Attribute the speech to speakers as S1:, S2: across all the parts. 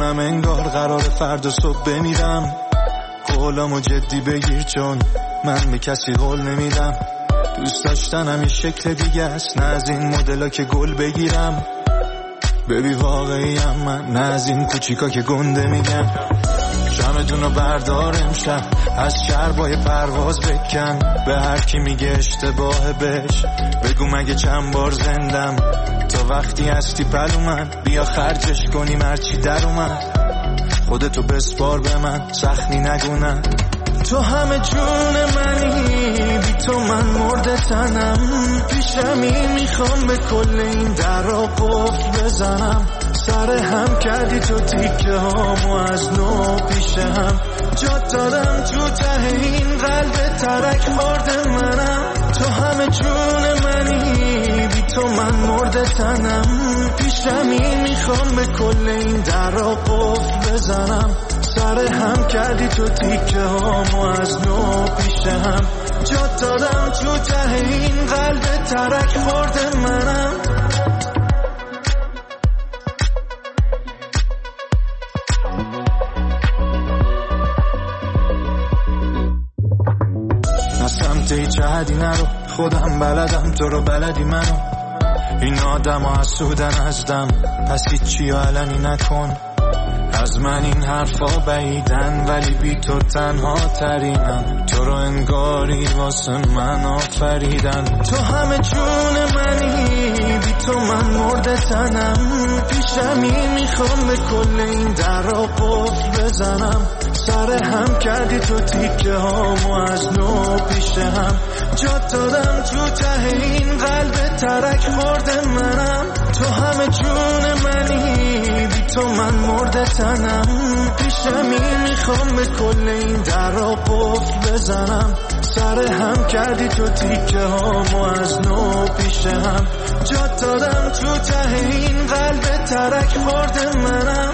S1: میکنم انگار قرار فردا صبح بمیرم. قولامو جدی بگیر چون من به کسی قول نمیدم. دوست داشتنم یه شکل دیگه است، نه از این مدلا که گل بگیرم. ببی واقعیم من، نه از این کوچیکا که گنده میگن. شمدونو بردار امشب، از شربای پرواز بکن. به هر کی میگه اشتباه بهش بگو مگه چند بار زندم. تا وقتی هستی پلو من، بیا خرجش کنیم هرچی در اومد. خودتو بسپار به من، سختی نگونم. تو همه جون منی، بی تو من مرده تنم. پیشمی میخوام به کل این درا قفل بزنم. سر هم کردی تو تیکه هامو از نو پیش هم. جات دادم تو ته این قلب ترک خورده منم. تو همه جون منی، بی تو من مرده تنم. پیشمی میخوام به کل این درا قفل بزنم. سر هم کردی تو تیکه هامو از نو پیش هم. جات دادم تو ته این قلب ترک خورده منم. نه سمت هیچ حدی نرو، خودم بلدم تو رو بلدی منو. این آدم ها حسودن ازدم، پس هیچی علنی نکن. از من این حرفا بعیدن ولی بی تو تنها ترینم. تو رو انگاری واسه من آفریدن. تو همه جون منی، بی تو من مرده تنم. پیشمی میخوام به کل این درا قفل بزنم. سر هم کردی تو تیکه هامو از نو پیش هم. جات دادم تو ته این قلب ترک خورده منم. تو همه جون منی، بی تو من مرده تنم. پیشمی میخوام به کل این درا قفل بزنم. سر هم کردی تو تیکه هامو از نو پیش هم. جات دادم تو ته این قلب ترک خورده منم.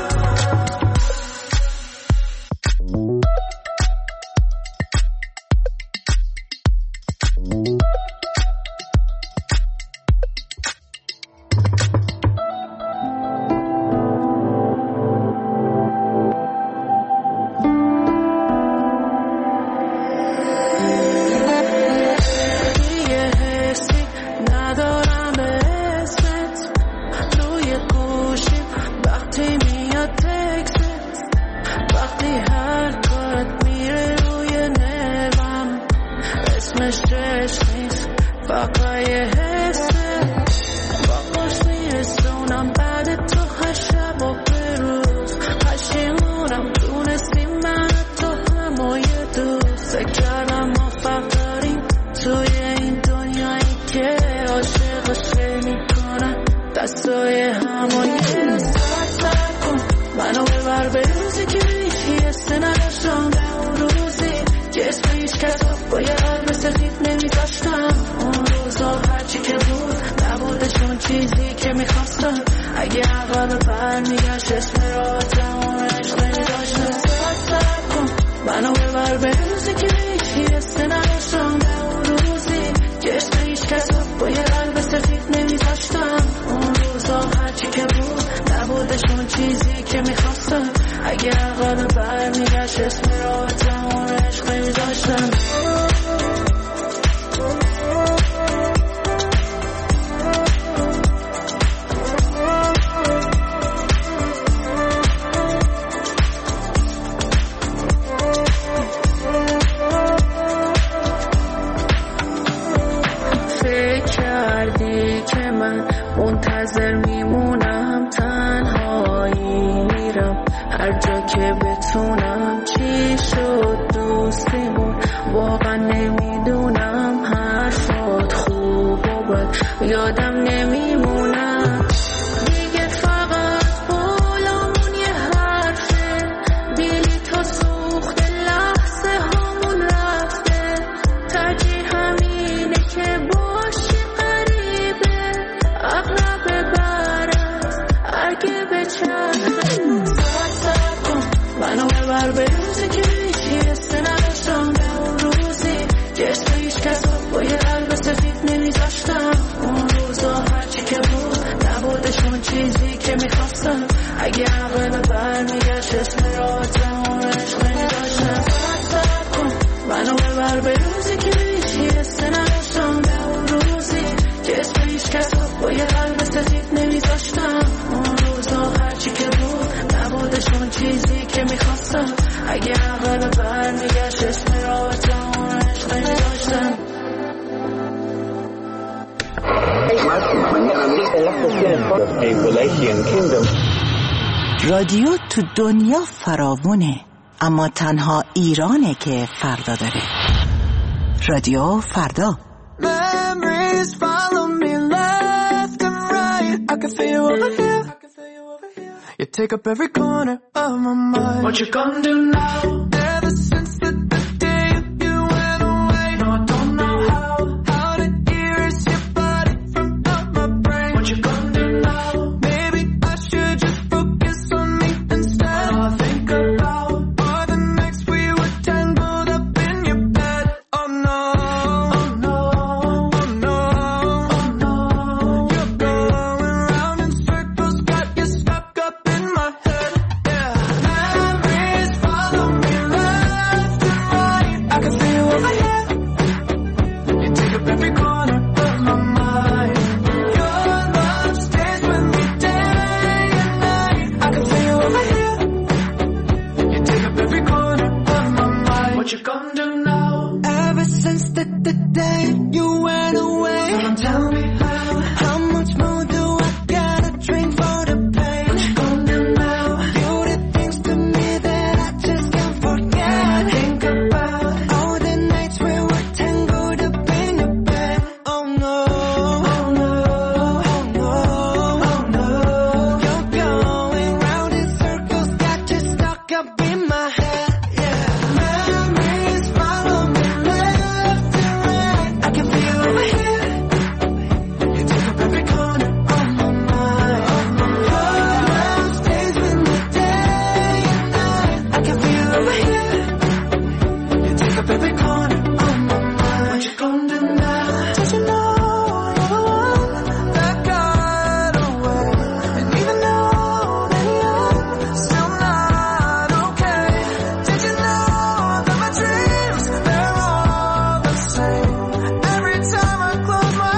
S2: چیزی که میخواستم اگه عقل برمیگشت ببر به روزی که هیچ حس نداشتم، به اون روزی که اسم هیچ کس با یه قلب سفید نمیذاشتم. اون روزا هرچی که بود نبودشون چیزی که میخواستم. اگه اول برمیگشت اسم رابطه اون عشق نمیذاشتم.
S3: رادیو تو دنیا فراوونه، اما تنها ایرانه که فردا داره. رادیو فردا.
S2: Memories follow me left and right. I can feel you over here. You take up every corner of my mind. What you gonna do now? Ever since the day you went away, no, I don't know how to erase your body from out my brain. What you gonna do now? Maybe I should just focus on me instead. All I think about are the nights we were tangled up in your bed. Oh no, oh no, oh no, oh no. You're going round in circles, got you stuck up in my head. Yeah, memories follow me left and right. I can feel you over here. You take up every corner of my mind. Your love stays with me day and night. I can feel you over here. You take up every corner of my mind. What you gonna do now? Ever since the day you went away, tell me how much more do I gotta drink for the pain? What you gonna do now? You did things to me that I just can't forget. Think about all the nights we were tangled up in your bed. Oh no, oh no, oh no, oh no. You're going round in circles, got you stuck up in my head. Yeah, memories follow me left and right. I can feel you over here. You take up every corner of my mind. Your love stays with me day and night. I can feel you over here. You take up every corner of my mind. What you gonna do now? Did you know you're the one that got away? And even though that you're still not okay, did you know that my dreams, they're all the same? Every time I close my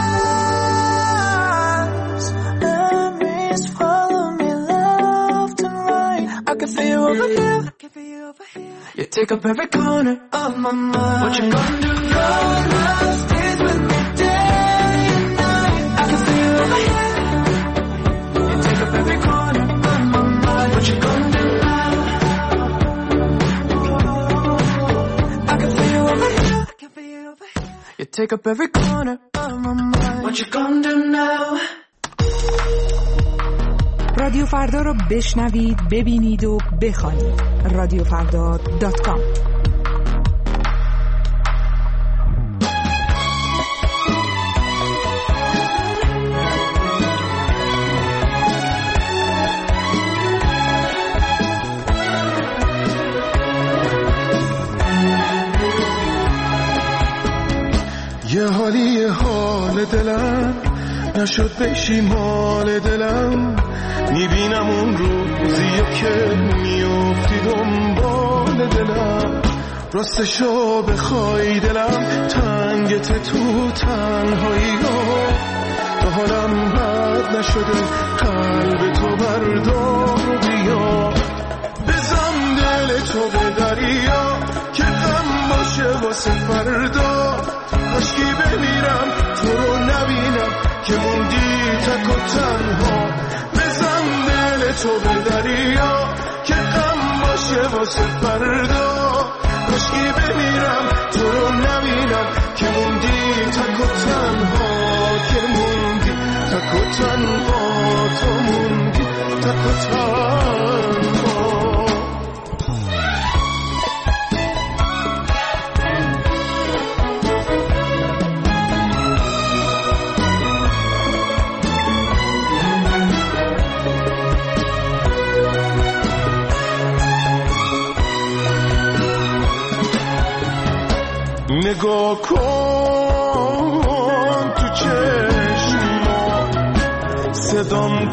S2: eyes, memories follow me left and right. I can feel you over here. You take up every corner of my mind. What you gonna do? Your love stays with me day and night. I can feel you over here. You take up every corner of my mind. What you gonna do now? I can feel you over here. You take up every corner of my mind. What you gonna do now?
S4: رادیو فردا رو بشنوید، ببینید و بخوانید. رادیوفردا.com.
S1: یه حالی حال دلم نشد بشی مال دلم، میبینم اون روزی که میافتی دنبال دلم. راستشو بخوای دلم تنگت تو تنهایی ها، تا حالم بد نشده قلب تو بردار و بیا. بزن دل تو به دریا که غم باشه واسه فردا، کاشکی بمیرم تو رو نبینم که موندی تک و تنها. بزن دل تو به دریا که غم باشه واسه فردا، کاشکی بمیرم تو رو نبینم که موندی تک و تنها. که موندی تک و تنها، تو موندی تک و تنها. نگاه کن تو چشما، صدام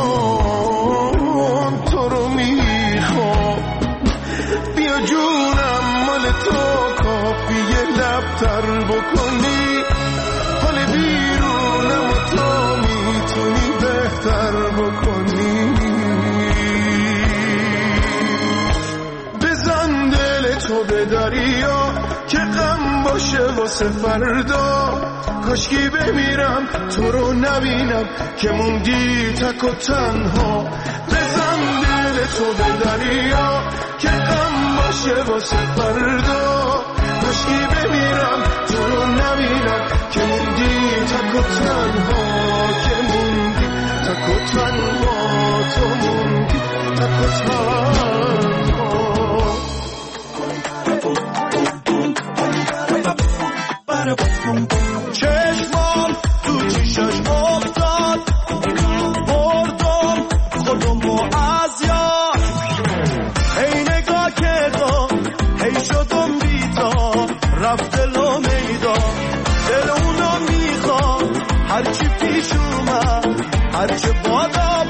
S1: کن تو رو میخوام. بیا جونم مال تو کافیه
S5: ابتر بکنی، حال بیرونم و تو میتونی بهتر بکنی. بزن دل تو به دریا که غم باشه واسه فردا، کاشکی بمیرم تو رو نبینم که موندی تک و تنها. بزن دل تو به دریا که غم باشه واسه فردا، کاشکی بمیرم تو رو نبینم که موندی تک و تنها، که موندی تک و تنها، تو موندی تک و تنها. چشمام تو چشش افتاد، بردم خودمو از یاد، هی نگاه کردم هی شدم بیدار، رفت دلو میدان، دل اونو میخوام هرچی پیش اومد، هرچی بادا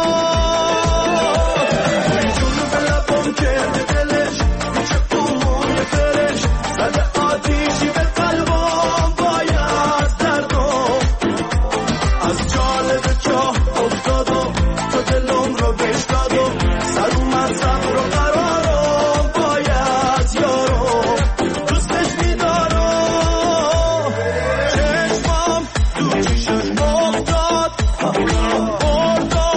S5: باد، جونو به لبم کرده دلش، پیچه قومون فرش زده آتیشی به قلبم، باید دردم از جالب چاه افتادم، تو دلم رو بشکادم، سر اومد صبر و قرارم، باید یارم دوستش میدارم. چشمام تو چشش افتاد، بردم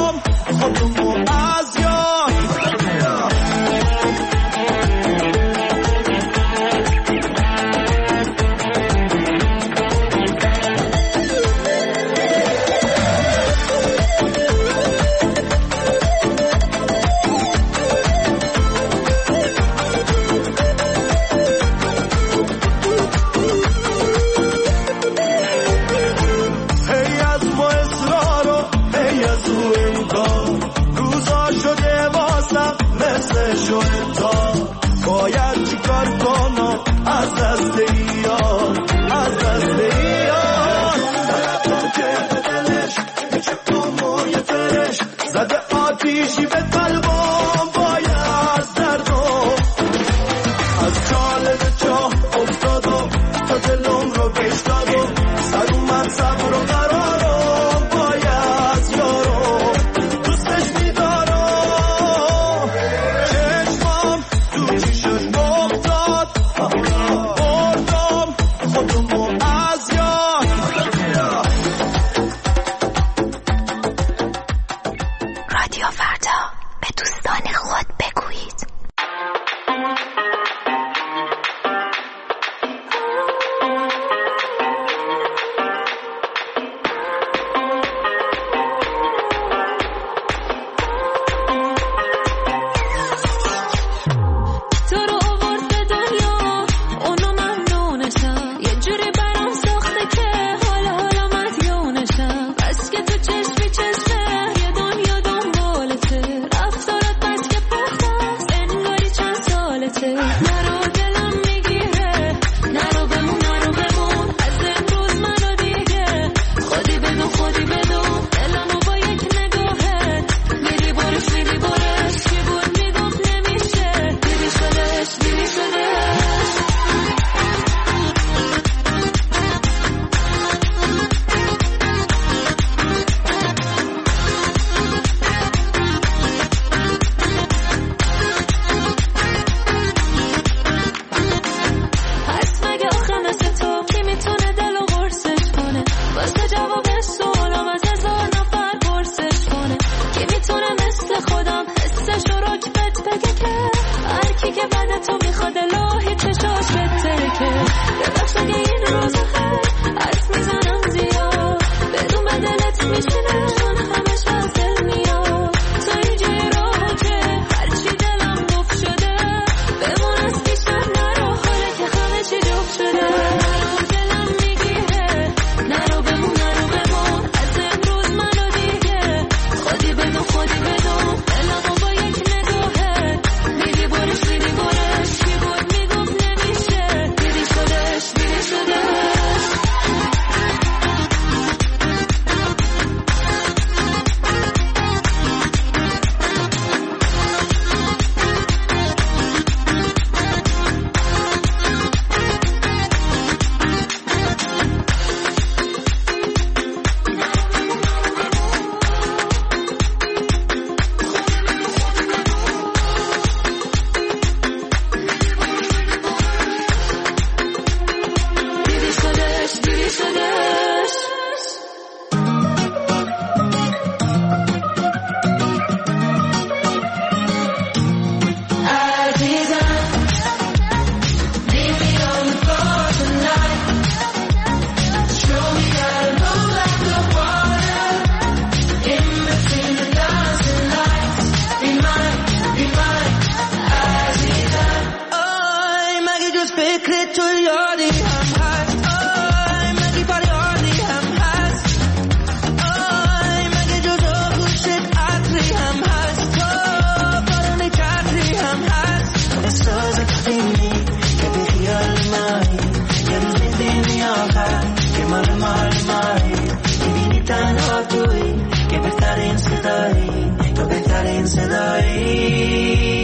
S2: مال میبینی تنها توی که بهترین صدایی تو بهترین صدایی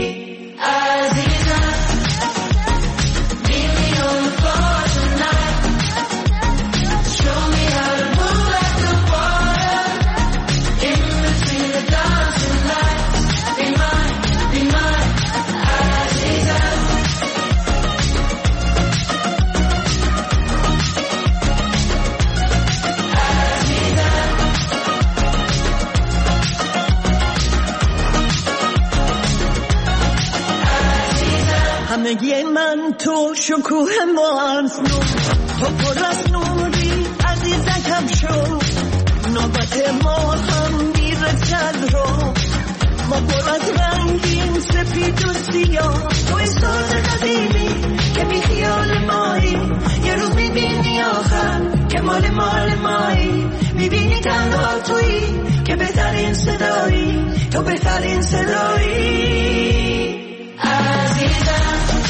S6: همگی من تو شکوه مانس نور تو پر از نوری عزیزکم شو نوبت ما هم میرسد رو ما پر از رنگیم سپید و سیاه توی ساز قدیمی که بی خیال مایی یه روز میبینی آخر که مال مایی میبینی تنها توی که بهترین صدایی تو بهترین صدایی عزیزم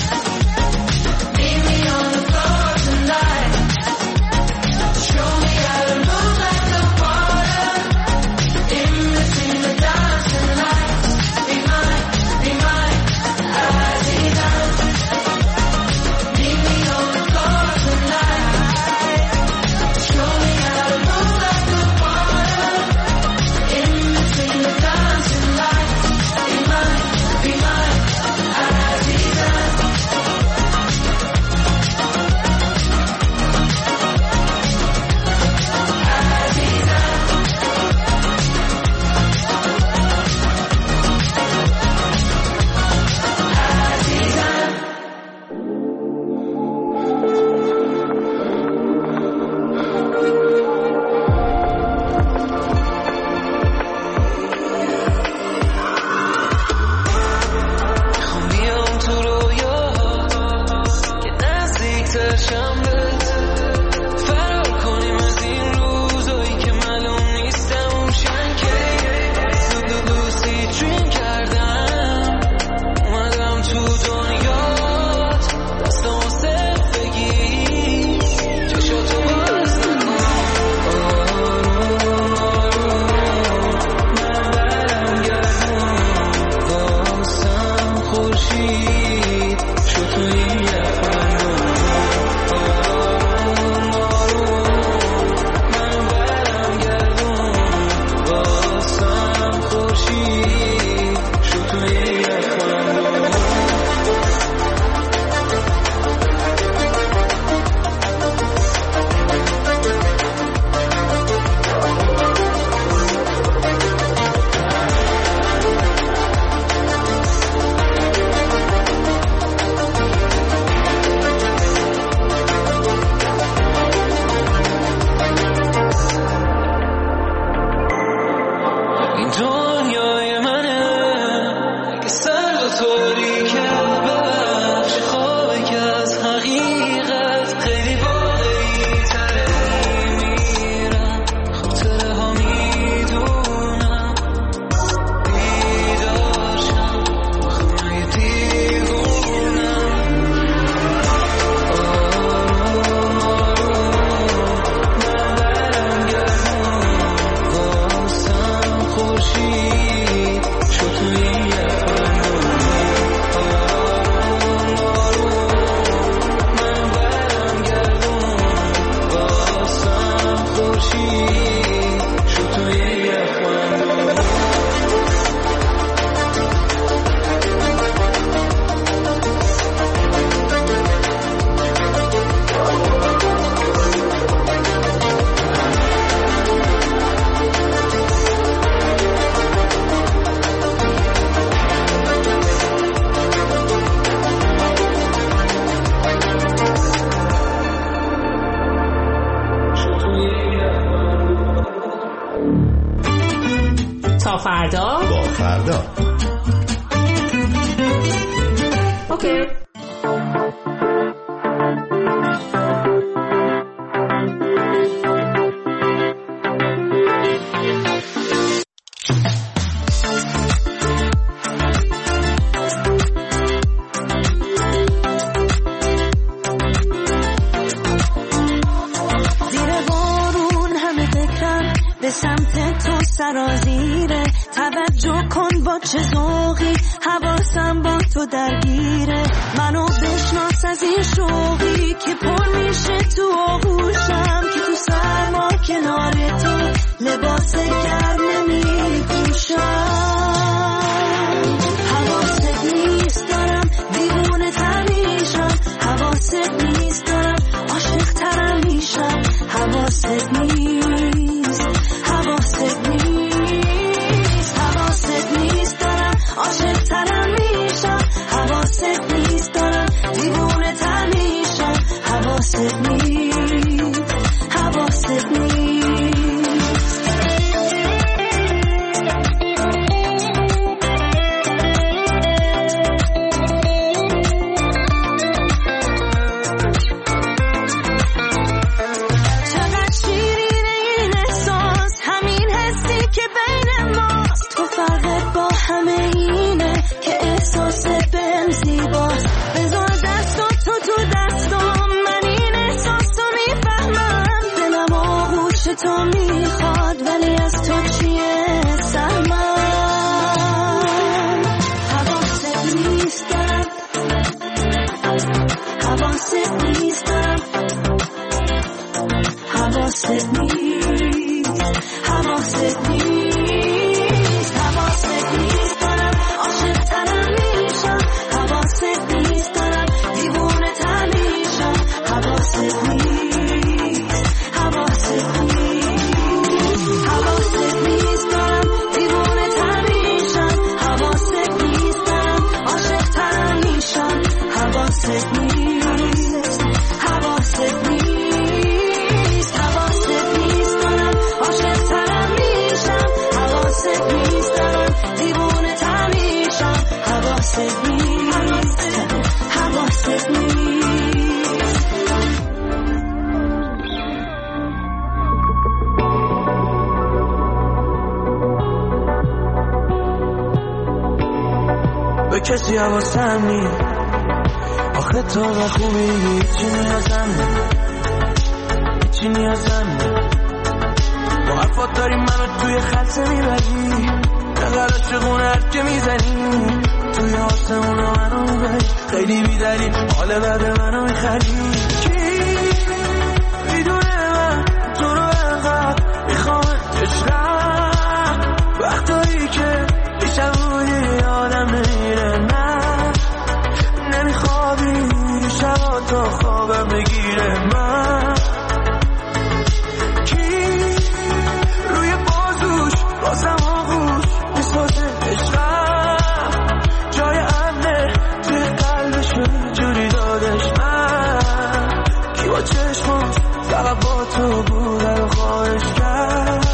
S7: تا فردا
S8: با فردا.
S7: اوکی.
S6: زیر سرازیره. توجه کن با چه ذوقی حواسم با تو درگیره. منو بشناس از این شوقی که پر میشه تو آغوشم، که تو سرما کنار تو لباس گرم نمیپوشم. حواست نیست دارم دیوونه تر میشم، حواست نیست دارم عاشق ترم میشم. حواست نیست، حواست نیست، حواست نیست دارم عاشق ترم میشم. حواست نیست دارم دیوونه تر میشم. حواست نیست، حواست نیست. تو میخواد ولی از تو چیه سهمم. حواست نیست دارم، حواست نیست دارم، حواست نیست، حواست نیست، حواست نیست دارم عاشق ترم میشم. حواست نیست دارم دیوونه تر میشم. حواست نیست، حواست نیست.
S8: کسی حواسم نی آخه تو و خوبی چی نیازم نی، چی نیازم نی. با حرفات داری منو توی خلصه میبری، نقل عاشقونه هر که میزنی توی آسمون منو میبری. خیلی بیدلی حال بعد منو میخری. کی میدونه من تو رو انقدر میخوام عشقم، وقتایی که پیشم بودی آدم نمیره. نه نمیخوابی شبا تا خوابم بگیره. من کی روی بازوش بازم آغوش میسازه عشقم، جای امنه توی قلبش جوری دادش. من کی با چشماش فقط با تو بوده رو خواهش کرد.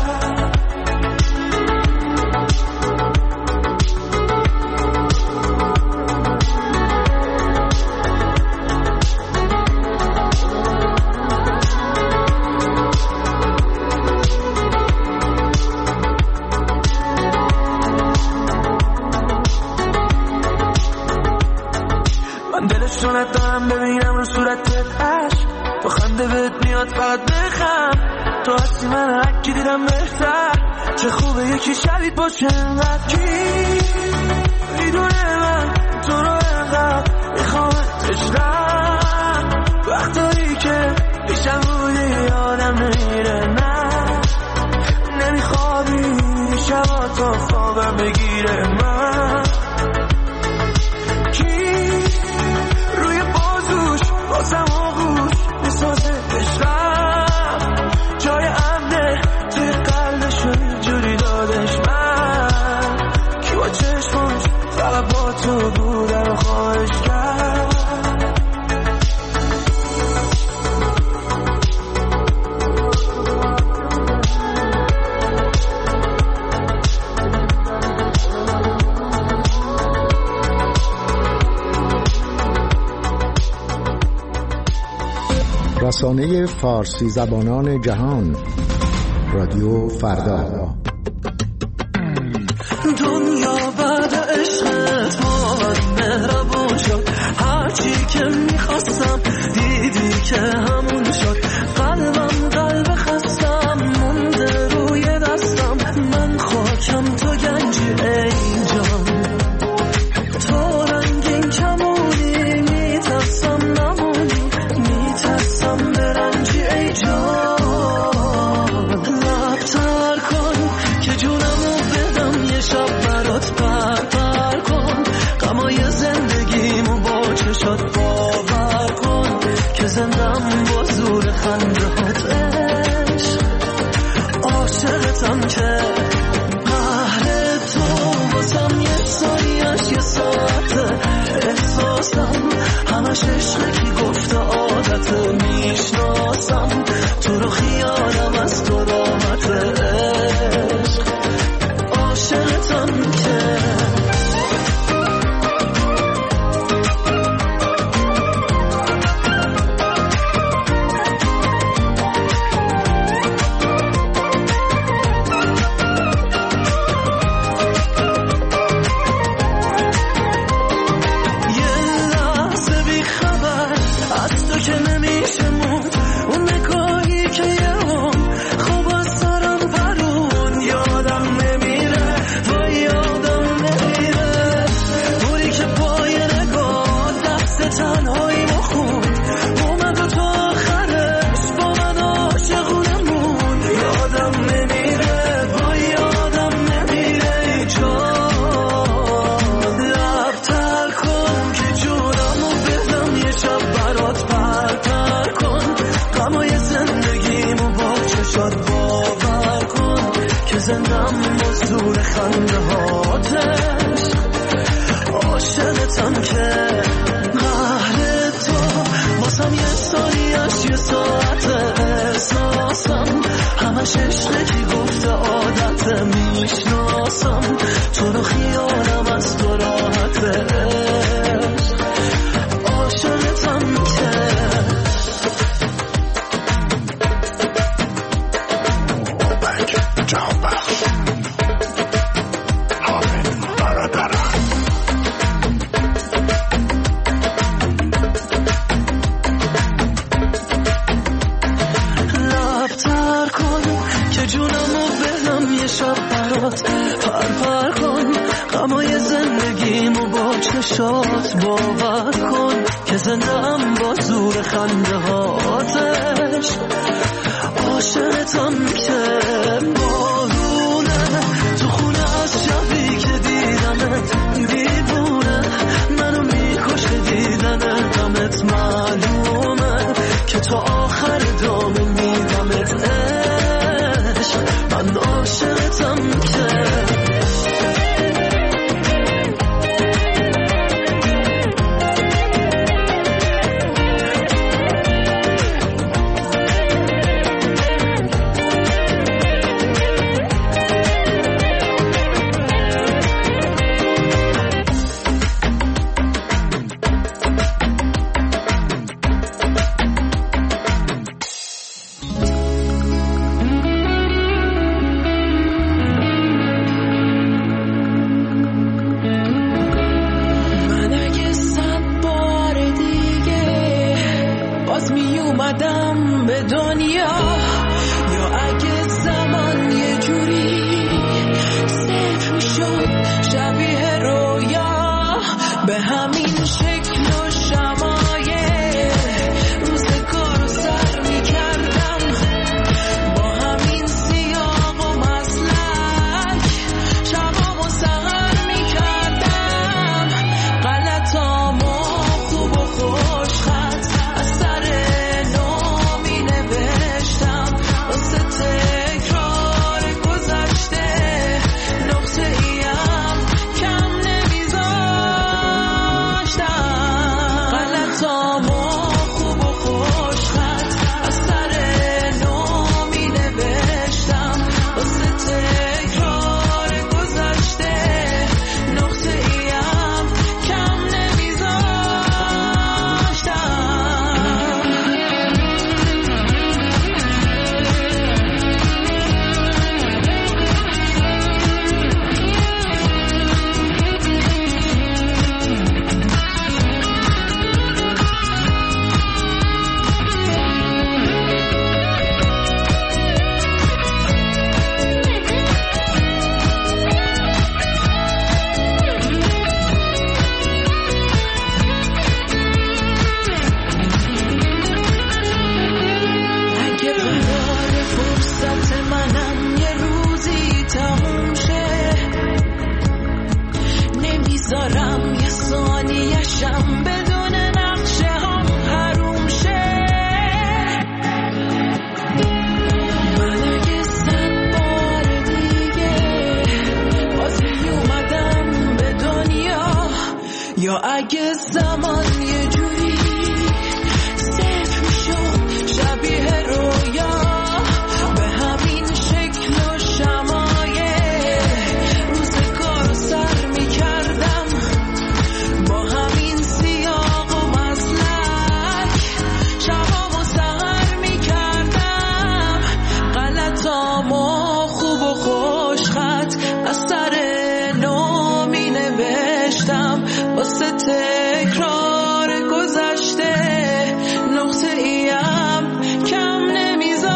S8: دارم ببینم رو صورتت عشق، با خنده بهت میاد فقط بخم. تو هستی من هرکی دیدم بهتر، چه خوبه یکی شبیت باشه انقدر. کی میدونه من تو رو انقدر میخوام عشقم، وقتایی که پیشم بودی آدم نمیره. نه نمیخوابی شبا تا خوابم بگیره. من بازم آغوش میسازه عشقم، جای امنه توی قلبش جوری دادش. من کی با چشماش فقط با تو بوده رو خواهش کرد.
S9: رسانه فارسی زبانان جهان، رادیو فردا.
S8: دنیا بعد عشقت باید مهربون شد، هرچی که میخواستم دیدی که همون شد. قلبم قلب خستم مونده روی دستم، من
S6: شاد باور کن که زندم مزدور خنده هاتش عاشقتم که قهر تو واسم یه ثانیه‌اش یه ساعت احساسم همش عشقی گفته عادت میشناسم تو رو خیالم از تو راحت عاشقتم که
S5: جهان بخش حامد برادرم
S6: لبتر کن که جونمو بهم یه شب برات پر کن غمای زندگیمو با چشات باور کن که زندم با زور خنده هاتش عاشقتم که بارونه تو خونه از شبی که دیدمت دیوونه منو میکشه دیدن غمت معلومه که تا آخر دام میدمت عشق من عاشقتم که
S2: اگه زمان یه جوری صفر میشد شبیه رویا به همین شکل و شمایه روزگار سر میکردم با همین سیاق و مسلک شبام و سهر میکردم غلطام و خوب و خوش خط از سر نو می نوشتم واسه تکرار گذشته نقطه ایم کم نمیذاشتم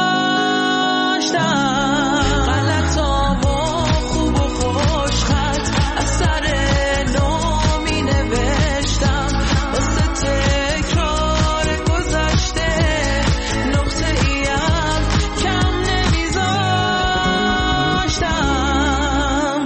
S2: غلطامو خوب و خوش خط از سر نو می نوشتم واسه تکرار گذشته نقطه ایم کم نمیذاشتم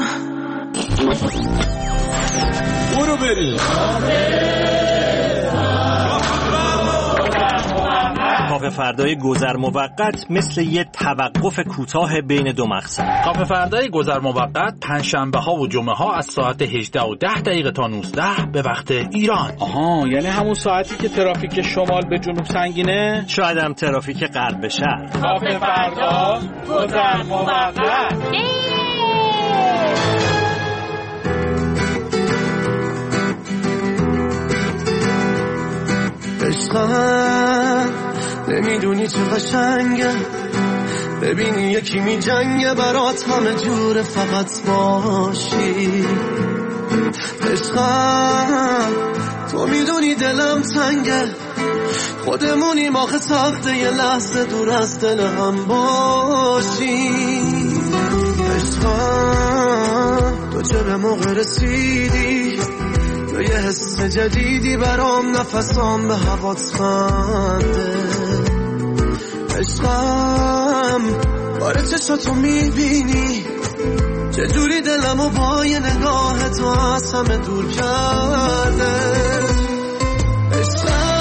S10: برو بریم کافه فردای گذر موقت مثل یه توقف کوتاه بین دو مقصد.
S11: کافه فردای گذر موقت پنجشنبه ها و جمعه ها از ساعت 18:10 تا 19 به وقت ایران.
S12: آها، یعنی همون ساعتی که ترافیک شمال به جنوب سنگینه؟
S10: شاید هم ترافیک غرب به شرق.
S12: کافه فردا گذر موقت.
S5: عشقم نمیدونی چه قشنگه، ببینی یکی می جنگه برات همه جور فقط باشی. عشقم تو میدونی دلم تنگه، خودمونیم آخه سخته یه لحظه دور از دل هم باشی. عشقم تو چه به موقع رسیدی، تو یه حس جدیدی برام، نفسام به هوات خنده. عشقم باره چشاتو میبینی، چجوری دلمو با یه نگاه تو از همه دور کرده. عشقم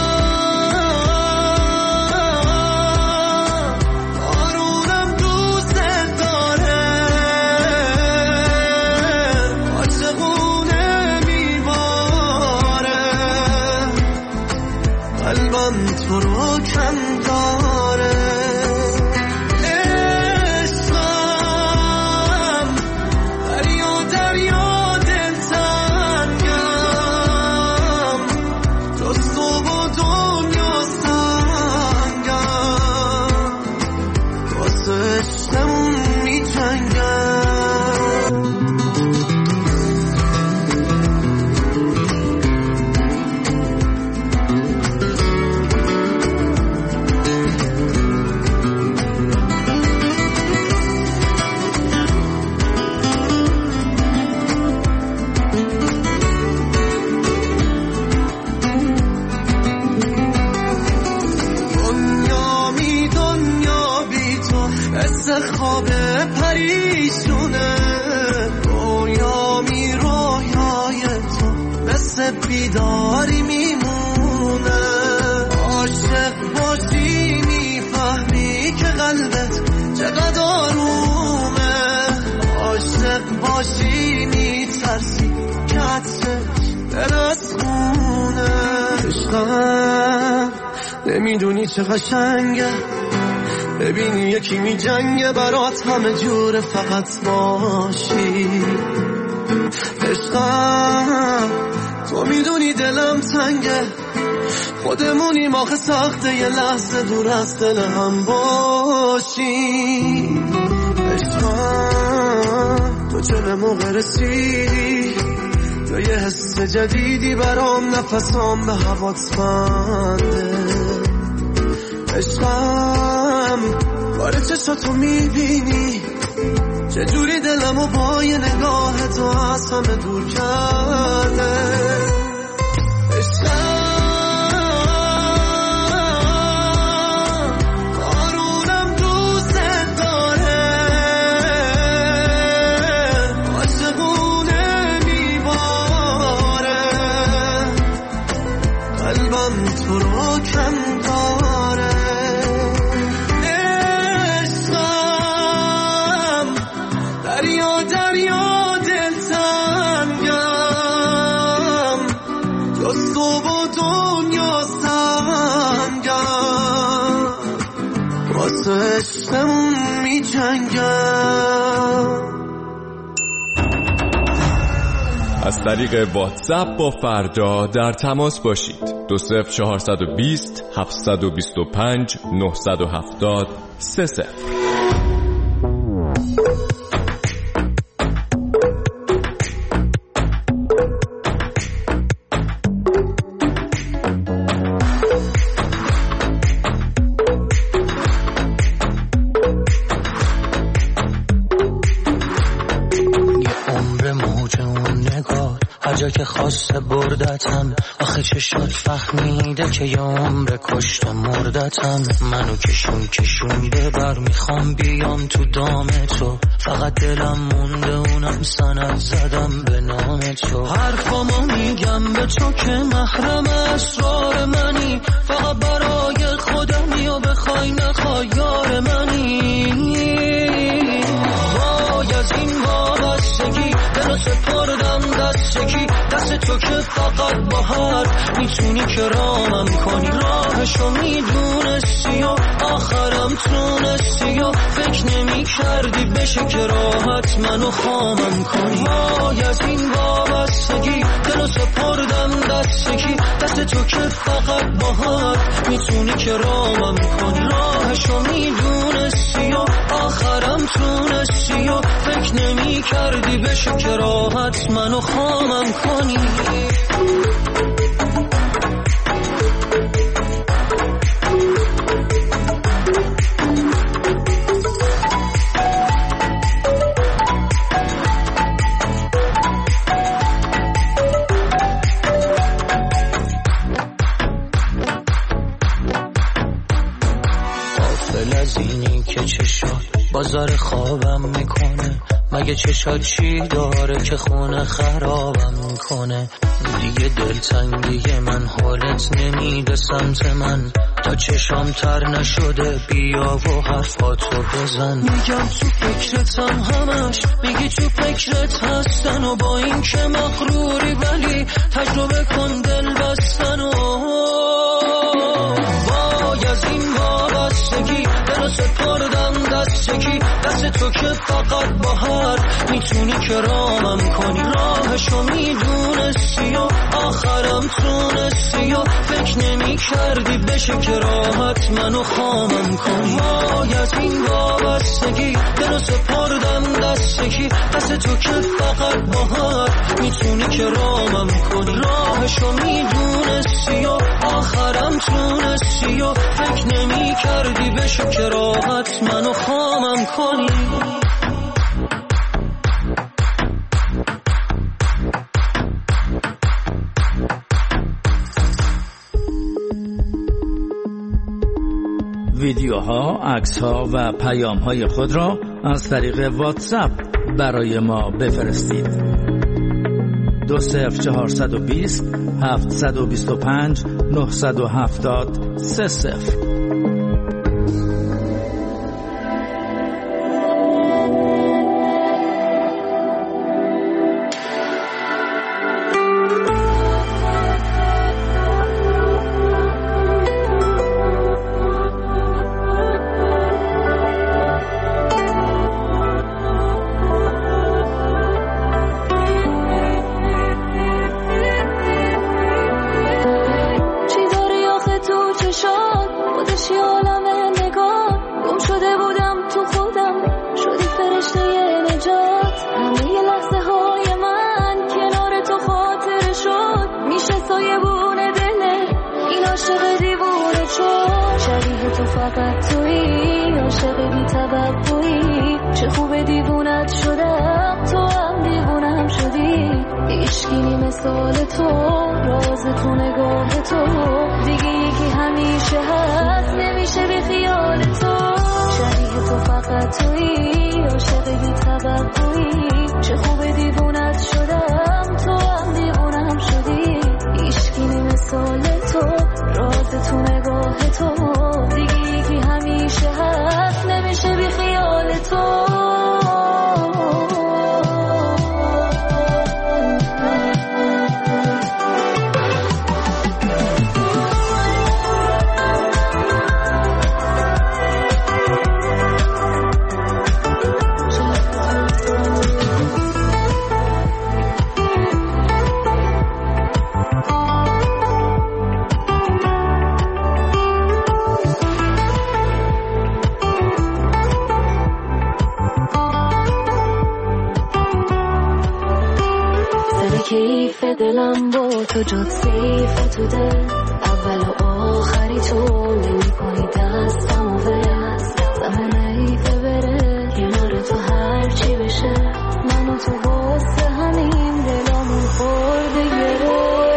S5: آرومم دوست داره، عاشقونه میباره، قلبم تو رو کم داره. خواب پریشونه رویامی، رویای تو مثل بیداری میمونه. عاشق باشی میفهمی که قلبت چقدر آرومه، عاشق باشی میترسی که عطرش دل از خونه. عشقم نمیدونی چه قشنگه، ببینی یکی می جنگه برات همه جور فقط باشی. عشقم تو میدونی دلم تنگه، خودمونیم آخه سخته یه لحظه دور از دل هم باشی. عشقم تو چه به موقع رسیدی، تو یه حس جدیدی برام، نفسام به هوات خنده. عشقم باره چشاتو میبینی، چجوری دلمو با یه نگاه تو از همه دور کرده. عشقم آرومم دوست داره، عاشقونه میباره، قلبم تو رو کم داره. دریا دلتنگم، جز تو و دنیا سنگم، واسه عشقم می جنگم.
S13: از طریق واتساپ با فردا در تماس باشید. 20420 725 970 30. که خواسته بردتم، آخه چشات فهمیده که یه عمر کشته مردتم. منو کشونده بر میخوام بیام تو دام تو، فقط دلم مونده اونم سند زدم به نام تو. حرفامو میگم به تو که محرم اسرار منی، فقط برای خودمی و به نخوای یار منی. وای از این وابستگی دلو سپردم دست یکی، دست تو که فقط با هر میتونی که رامم کنی. راهشو میدونستی و آخرم تونستی و فکر نمی کردی بشه که راحت منو خامم کنی. وای از این وابستگی دلو سپردم دست یکی، دست تو که فقط با هر میتونی که رامم کنی. راهشو میدونستی و آخرم تونستی و فکر نمی کردی بشه که راحت منو خامم کنی. بازار خوابم میکنه، مگه چشات چی داره که خونه خرابم میکنه. دیگه دلتنگی من حالت نمیده سمت من، تا چشام تر نشده بیا و حرفاتو بزن. میگم تو فکرتم همش، میگی تو فکرت هستن و با این که مغروری ولی تجربه کن دل بستن. و وای از این وابستگی دلو سپردم دست یکی، دست تو که فقط با هر میتونی که رامم کنی. راهشو میدونستی و آخرم تونستی و فکر نمی کردی بشه که راحت منو خامم کنی. وای از این وابستگی دلو سپردم دست یکی، دست تو که فقط با هر میتونی که رامم کنی. راهشو میدونستی و آخرم تونستی و فکر نمی کردی بشه که راحت منو خامم کنی.
S11: ویدیوها، عکس‌ها و پیام‌های خود را از طریق واتساپ برای ما بفرستید. 20420 725 970 30.
S14: کیف دلم با تو جد سیف تو دل، اول و آخری تو نمی کنی دستم و زمان ایفه بره کنار تو هر چی بشه، من و تو واسه همین دلامون خورده گره.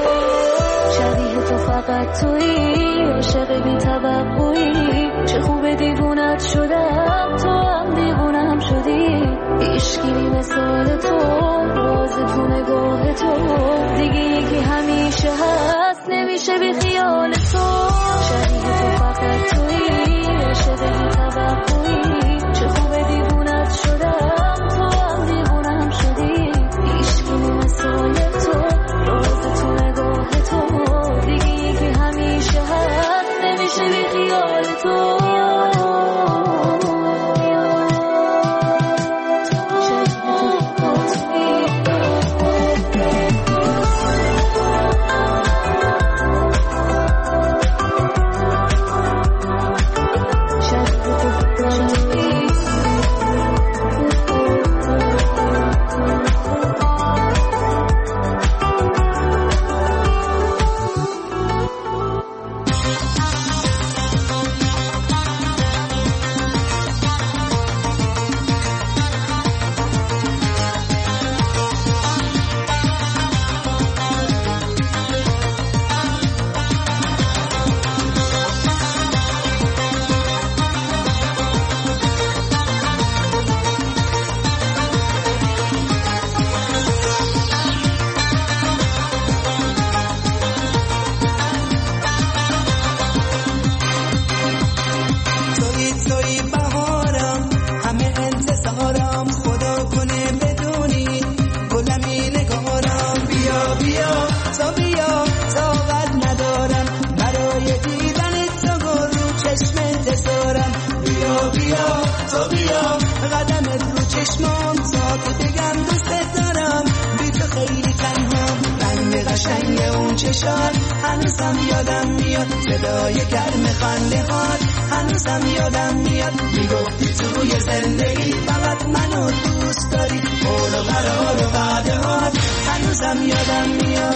S14: شبیه تو فقط تویی، عاشق بی توقعی، چه خوب دیوونت شدم تو هم دیوونم شدی. عشقی مثال تو، راز تو نگاه تو، دیگه یکی همیشه هست نمیشه بی خیال تو. شبیه تو فقط تویی، نمیشه بگی توقعی چه خوبه دیوونت شدم تو هم دیوونم شدی هیچکی مثال تو راز تو نگاه تو دیگه که همیشه هست نمیشه بی خیال تو
S6: هنوزم یادم میاد صدای گرم خنده هات هنوزم یادم میاد میگفتی توی زندگی فقط منو دوست داری قول و قرار و وعده هات هنوزم یادم میاد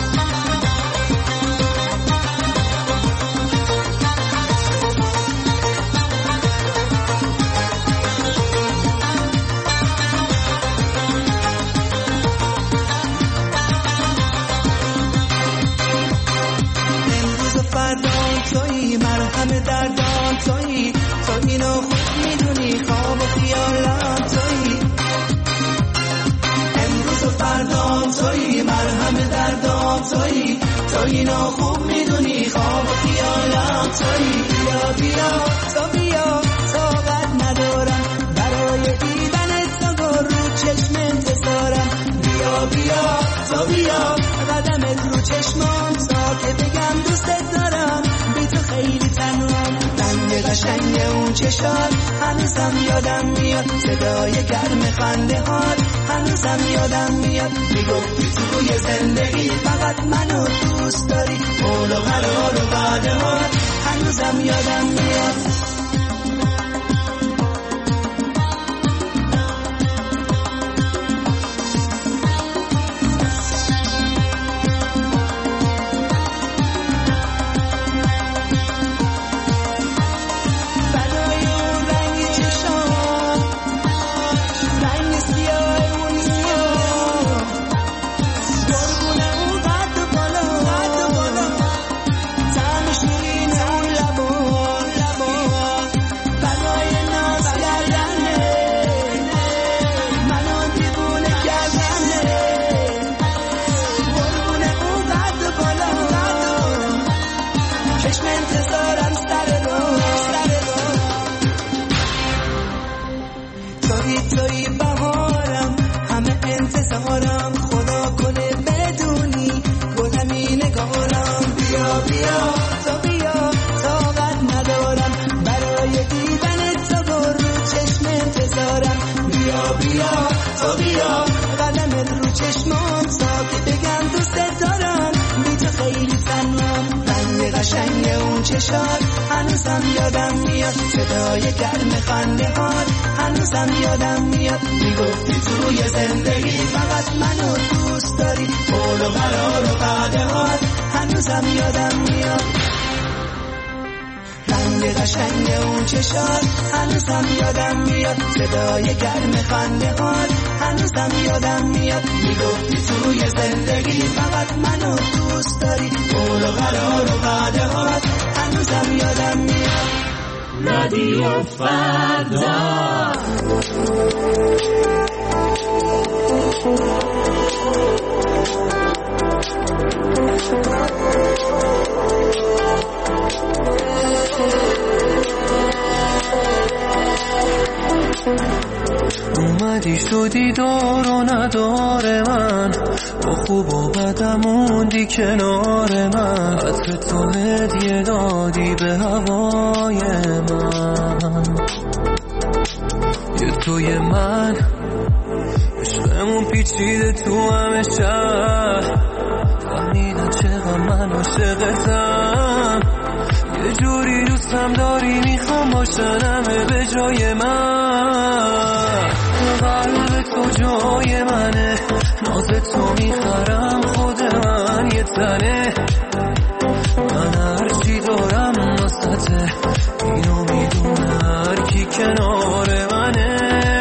S6: تویی مرهم دردان تویی تو اینو خوب میدونی خواب و خیالم تویی امروز و فردام تویی مرهم دردان تویی تو اینو خوب میدونی خواب و خیالم تویی بیا بیا تو بیا طاقت ندارم برای دیدن تو رو چشم انتظارم بیا بیا تو بیا قدمت رو چشمام تا که بگم دوست دارم خیلی تنهام رنگ قشنگ اون چشات هنوزم یادم میاد صدای گرم خنده هات هنوزم یادم میاد میگفتی توی زندگی فقط منو دوست داری قول و قرار و وعده هات هنوزم یادم میاد هنوزم یادم میاد صدای گرم خنده هات هنوزم یادم میاد میگفتی توی زندگی فقط منو دوست داری قول و قرار و وعده هات هنوزم یادم میاد رنگ قشنگ اون چشات هنوزم یادم میاد صدای گرم خنده هات هنوزم یادم میاد میگفتی توی زندگی فقط منو دوست داری قول و قرار و وعده هات هنوزم یادم میاد
S2: رادیو فردا اومدی شدی دار و نداره من، با خوب و بدم موندی کنار من، عطر تو هدیه دادی به هوای من. یه توی من عشقمون پیچیده تو همه شهر، فهمیدن چقدر من عاشقتم، یه جوری دوستم داری میخوام باشن همه به جای من. قلب تو جای منه، ناز تو میخرم خود من یه تنه، من هرچی دارم واسطه، اینو میدونه هر کی کنار منه.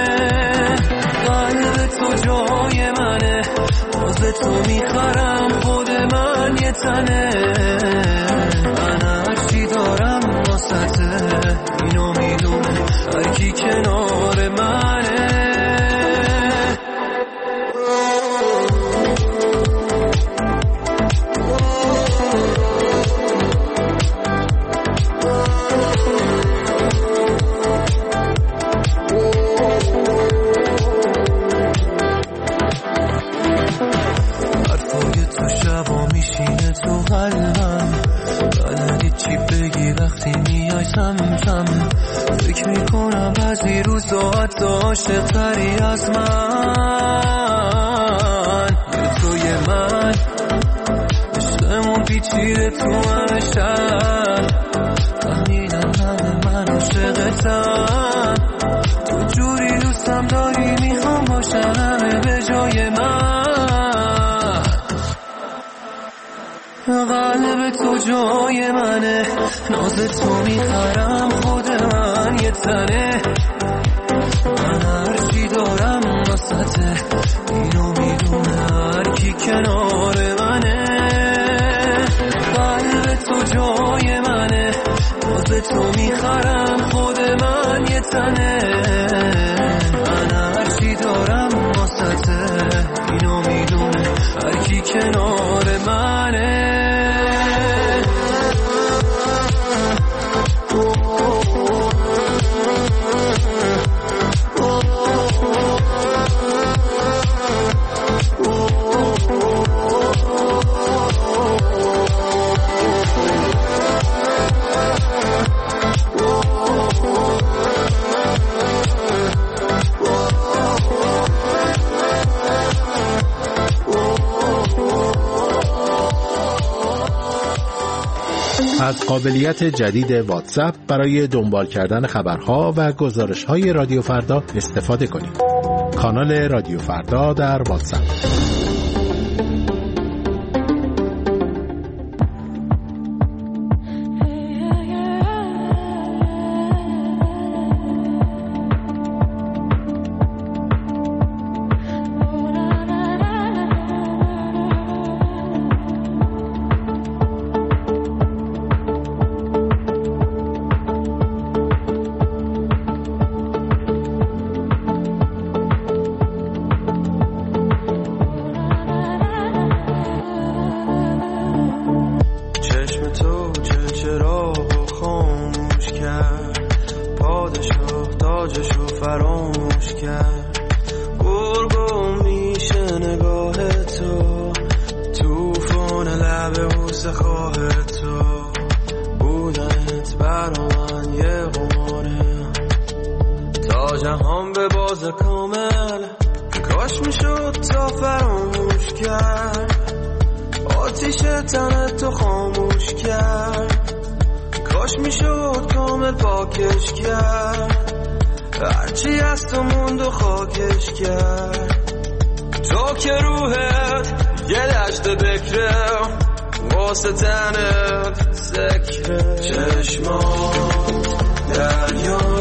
S2: قلب تو جای منه، ناز تو میخرم خود من یه تنه، من هرچی دارم واسطه، اینو میدونه هر کی کنار منه. فکر میکنم بعضی روزا حتی عاشق تری از من. یه توی من عشقمون پیچیده تو همه شهر، فهمیدن همه من عاشقتم، تو جوری دوستم داری میخوام باشن همه به جای من. قلب تو جای منه، ناز تو میخرم خود من یه تنه، من هرچی دارم واسطه، اینو میدونه هر کی کنار منه. قلب تو جای منه، ناز تو میخرم خود من یه تنه، من هرچی دارم واسطه، اینو میدونه هر کی کنار منه.
S9: از قابلیت جدید واتساپ برای دنبال کردن خبرها و گزارش‌های رادیو فردا استفاده کنید. کانال رادیو فردا در واتساپ.
S5: واسه تنت سکره چشمات دریا